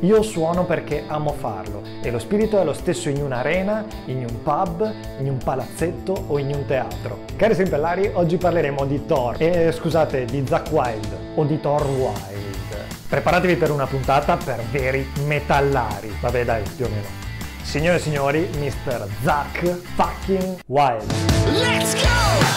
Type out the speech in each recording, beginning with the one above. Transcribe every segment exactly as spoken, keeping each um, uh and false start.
Io suono perché amo farlo e lo spirito è lo stesso in un'arena, in un pub, in un palazzetto o in un teatro. Cari Strimpellari, oggi parleremo di Thor, e scusate, di Zakk Wylde o di Thor Wilde. Preparatevi per una puntata per veri metallari. Vabbè dai, più o meno. Signore e signori, mister Zakk fucking Wylde. Let's go!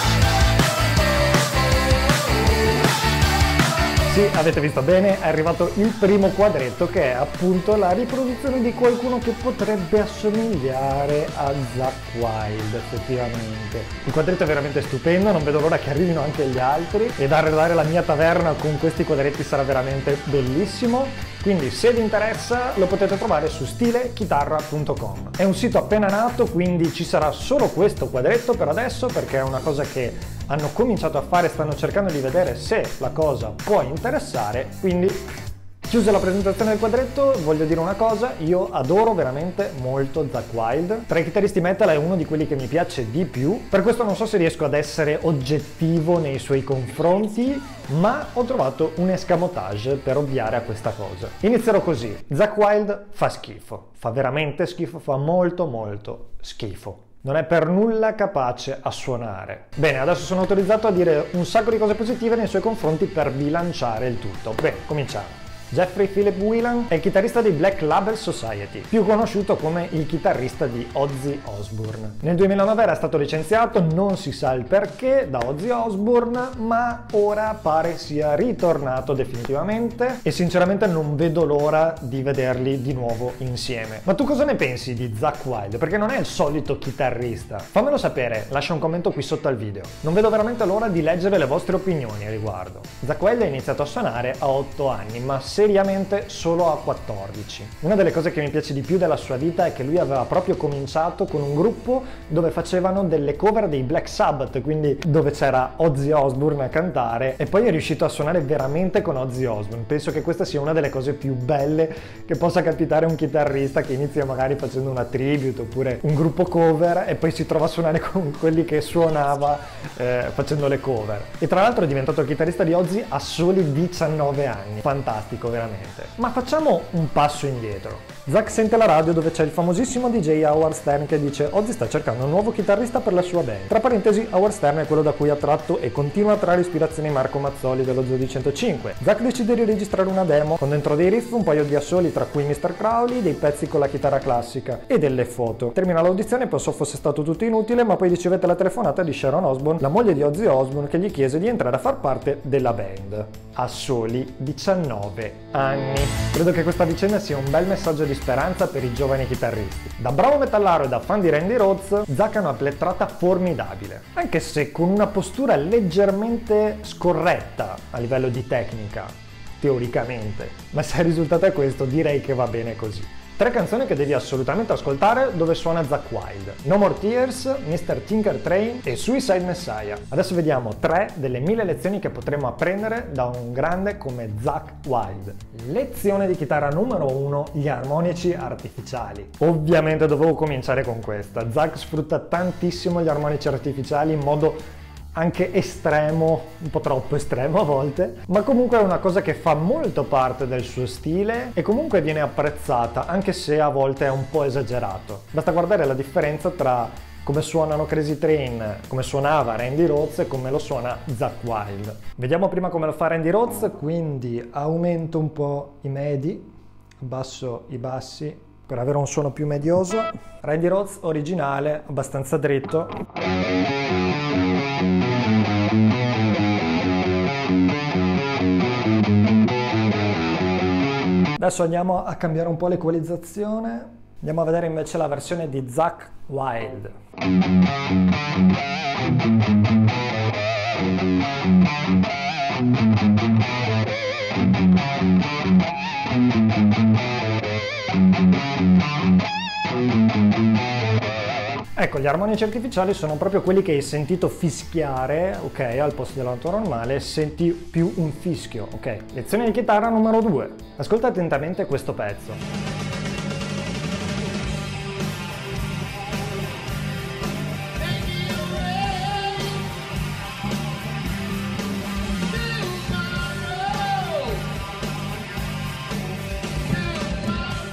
Sì, avete visto bene, è arrivato il primo quadretto che è appunto la riproduzione di qualcuno che potrebbe assomigliare a Zakk Wylde, effettivamente. Il quadretto è veramente stupendo, non vedo l'ora che arrivino anche gli altri ed arredare la mia taverna con questi quadretti sarà veramente bellissimo. Quindi se vi interessa lo potete trovare su stile chitarra punto com. È un sito appena nato, quindi ci sarà solo questo quadretto per adesso perché è una cosa che hanno cominciato a fare, stanno cercando di vedere se la cosa può interessare, quindi chiusa la presentazione del quadretto voglio dire una cosa, io adoro veramente molto Zakk Wylde, tra i chitarristi metal è uno di quelli che mi piace di più, per questo non so se riesco ad essere oggettivo nei suoi confronti, ma ho trovato un escamotage per ovviare a questa cosa. Inizierò così, Zakk Wylde fa schifo, fa veramente schifo, fa molto molto schifo. Non è per nulla capace a suonare. Bene, adesso sono autorizzato a dire un sacco di cose positive nei suoi confronti per bilanciare il tutto. Bene, cominciamo. Jeffrey Philip Whelan è il chitarrista dei Black Label Society, più conosciuto come il chitarrista di Ozzy Osbourne. Nel duemilanove era stato licenziato, non si sa il perché, da Ozzy Osbourne, ma ora pare sia ritornato definitivamente e sinceramente non vedo l'ora di vederli di nuovo insieme. Ma tu cosa ne pensi di Zakk Wylde? Perché non è il solito chitarrista. Fammelo sapere, lascia un commento qui sotto al video. Non vedo veramente l'ora di leggere le vostre opinioni a riguardo. Zakk Wylde ha iniziato a suonare a otto anni, ma seriamente solo a quattordici. Una delle cose che mi piace di più della sua vita è che lui aveva proprio cominciato con un gruppo dove facevano delle cover dei Black Sabbath, quindi dove c'era Ozzy Osbourne a cantare e poi è riuscito a suonare veramente con Ozzy Osbourne. Penso che questa sia una delle cose più belle che possa capitare a un chitarrista che inizia magari facendo una tribute oppure un gruppo cover e poi si trova a suonare con quelli che suonava eh, facendo le cover. E tra l'altro è diventato il chitarrista di Ozzy a soli diciannove anni. Fantastico veramente. Ma facciamo un passo indietro. Zakk sente la radio dove c'è il famosissimo D J Howard Stern che dice Ozzy sta cercando un nuovo chitarrista per la sua band. Tra parentesi, Howard Stern è quello da cui ha tratto e continua a trarre ispirazione Marco Mazzoli dello Zoo di centocinque. Zakk decide di registrare una demo con dentro dei riff, un paio di assoli tra cui mister Crowley, dei pezzi con la chitarra classica e delle foto. Termina l'audizione, pensò fosse stato tutto inutile, ma poi ricevette la telefonata di Sharon Osbourne, la moglie di Ozzy Osbourne, che gli chiese di entrare a far parte della band. A soli diciannove anni. Credo che questa vicenda sia un bel messaggio di speranza per i giovani chitarristi. Da bravo metallaro e da fan di Randy Rhoads, Zakk ha una plettrata formidabile, anche se con una postura leggermente scorretta a livello di tecnica, teoricamente. Ma se il risultato è questo, direi che va bene così. Tre canzoni che devi assolutamente ascoltare dove suona Zakk Wylde: No More Tears, mister Tinker Train e Suicide Messiah. Adesso vediamo tre delle mille lezioni che potremo apprendere da un grande come Zakk Wylde. Lezione di chitarra numero uno, gli armonici artificiali. Ovviamente dovevo cominciare con questa. Zakk sfrutta tantissimo gli armonici artificiali in modo anche estremo, un po' troppo estremo a volte, ma comunque è una cosa che fa molto parte del suo stile e comunque viene apprezzata, anche se a volte è un po' esagerato. Basta guardare la differenza tra come suonano Crazy Train, come suonava Randy Rhoads e come lo suona Zakk Wylde. Vediamo prima come lo fa Randy Rhoads, quindi aumento un po' i medi, abbasso i bassi per avere un suono più medioso. Randy Rhoads originale, abbastanza dritto. Adesso andiamo a cambiare un po' l'equalizzazione. Andiamo a vedere invece la versione di Zakk Wylde. Ecco, gli armonici artificiali sono proprio quelli che hai sentito fischiare, ok, al posto della nota normale, senti più un fischio, ok. Lezione di chitarra numero due. Ascolta attentamente questo pezzo.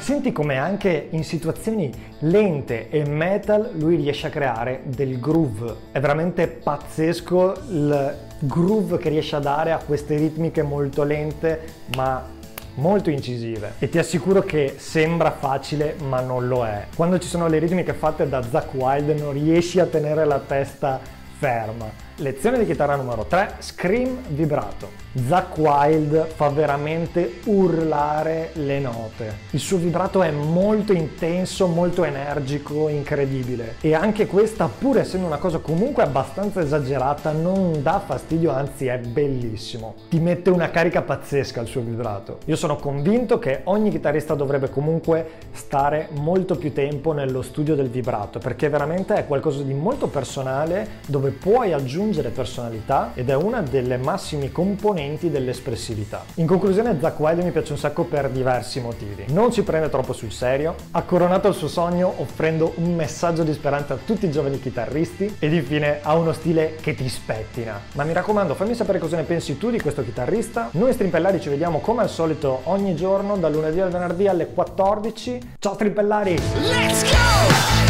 Senti come anche in situazioni lente e metal lui riesce a creare del groove. È veramente pazzesco il groove che riesce a dare a queste ritmiche molto lente ma molto incisive, e ti assicuro che sembra facile ma non lo è. Quando ci sono le ritmiche fatte da Zakk Wylde non riesci a tenere la testa ferma. Lezione di chitarra numero tre, scream vibrato. Zakk Wylde fa veramente urlare le note. Il suo vibrato è molto intenso, molto energico, incredibile. E anche questa, pur essendo una cosa comunque abbastanza esagerata, non dà fastidio, anzi è bellissimo. Ti mette una carica pazzesca il suo vibrato. Io sono convinto che ogni chitarrista dovrebbe comunque stare molto più tempo nello studio del vibrato, perché veramente è qualcosa di molto personale dove puoi aggiungere personalità ed è una delle massimi componenti dell'espressività. In conclusione, Zakk Wylde mi piace un sacco per diversi motivi. Non si prende troppo sul serio, ha coronato il suo sogno offrendo un messaggio di speranza a tutti i giovani chitarristi ed infine ha uno stile che ti spettina. Ma mi raccomando, fammi sapere cosa ne pensi tu di questo chitarrista. Noi strimpellari ci vediamo come al solito ogni giorno dal lunedì al venerdì alle quattordici. Ciao strimpellari! Let's go!